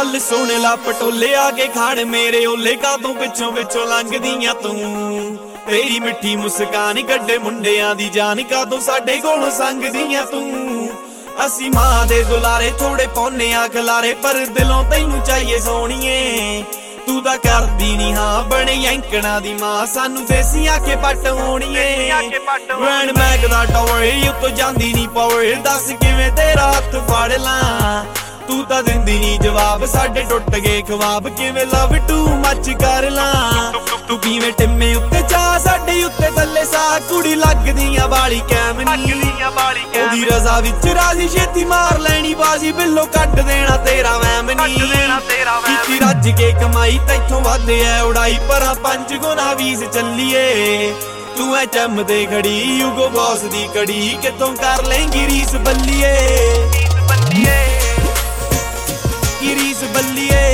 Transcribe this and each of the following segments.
गल सुन ला पटोले आके खाड़ मेरे ओले कातों पिछों पिछों लंघदियां तू तेरी मिठी मुस्कान कड्डे मुंडियां दी जान कातों साडे कोलों संगदियां तू असी मां दे दुलारे थोड़े पौने आ खलारे पर दिलों तैनू चाहिए सोहणीए तू दा करदी नी हां बने एंकणा दी मां सानू देसी आके पट होणीए वैन मैग दा टॉवर उत्तों जांदी नी पावर दस किवें तेरा हत्थ फड़ ला तू तां दिंदी नी जवाब साडे टुट गए ख्वाब किवें लव टू मच कर ला तू किवें टिम्मे उत्ते चाह साडे उत्ते थल्ले सा कुड़ी लगदियां वाली कैमनी ओदी रज़ा विच राजी छेती मार लैनी बाजी बिल्लो कट देना तेरा वैमनी कीती रज के कमाई तैथों वध ऐ उड़ाई परां पंज गुना वीस चलीए तू ऐ चमदे खड़ी युगो बॉस दी कड़ी कितों कर लेंगी रीस बल्लीए रीस बल्लीए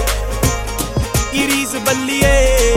रीस बल्लीए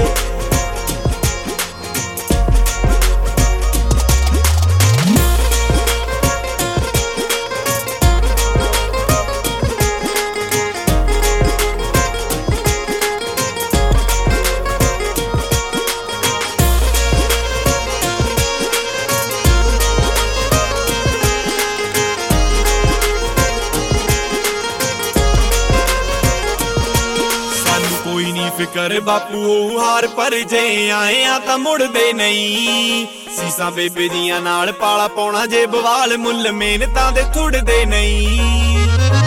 कोई नहीं फिकर बापू हार पर जे आए आ तां मुड़दे नहीं सीसा बेबे दियां नाल पाला पाउणा जे बवाल मुल मेहनतां दे थुड़दे नहीं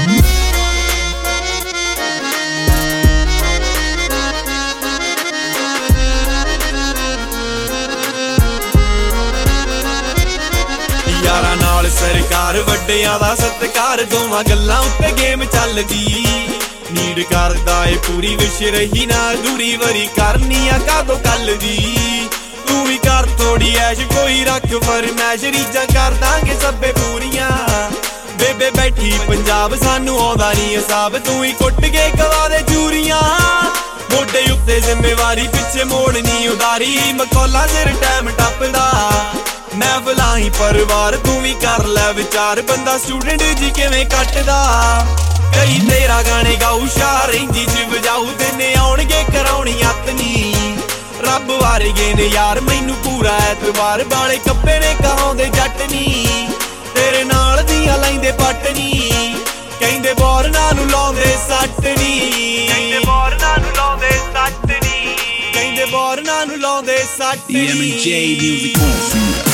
यारा नाल सरकार वड्डियां दा सत्कार दोवां गल्लां उत्ते गेम चलदी नीड करदा ए पूरी विश रही ना दूरी वरी करनी आ कादो कल दी तू भी कर थोड़ी ऐश कोई रख फरमैश रीजां कर दांगे सब्बे पूरियां बेबे बैठी पंजाब सानू आउंदा नी हिसाब तू ही कुट के गवा दे चूरियां मोढे उत्ते जिम्मेवारी पिछे मोड़नी उदारी मखौला सिर टाइम टपदा मैं बुलाई परिवार तू भी कर लै विचार बंदा स्टूडेंट जी किवें कटदा कई तेरा गाने गाऊ शार इंजी च बजाऊ दिन आउणगे कराउणी अतनी रब वारगे ने यार मैनू पूरा एतबार बाले कप्पे ने कहाउंदे जटनी तेरे नाल दियां लैंदे पटनी कहंदे बोरना नू लाउंदे सटनी कहंदे बोरना नू लाउंदे सटनी कहंदे बोरना नू लाउंदे सटनी EMJ Music Consumer